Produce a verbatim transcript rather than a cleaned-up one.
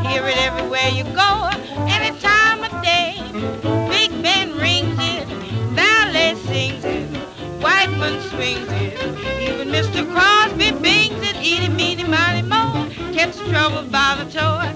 hear it everywhere you go, any time of day. Big Ben rings it, ballet sings it, Whiteman swings it, even Mister Crosby bings it, eeny, meeny, miny, moe, catch trouble by the toe.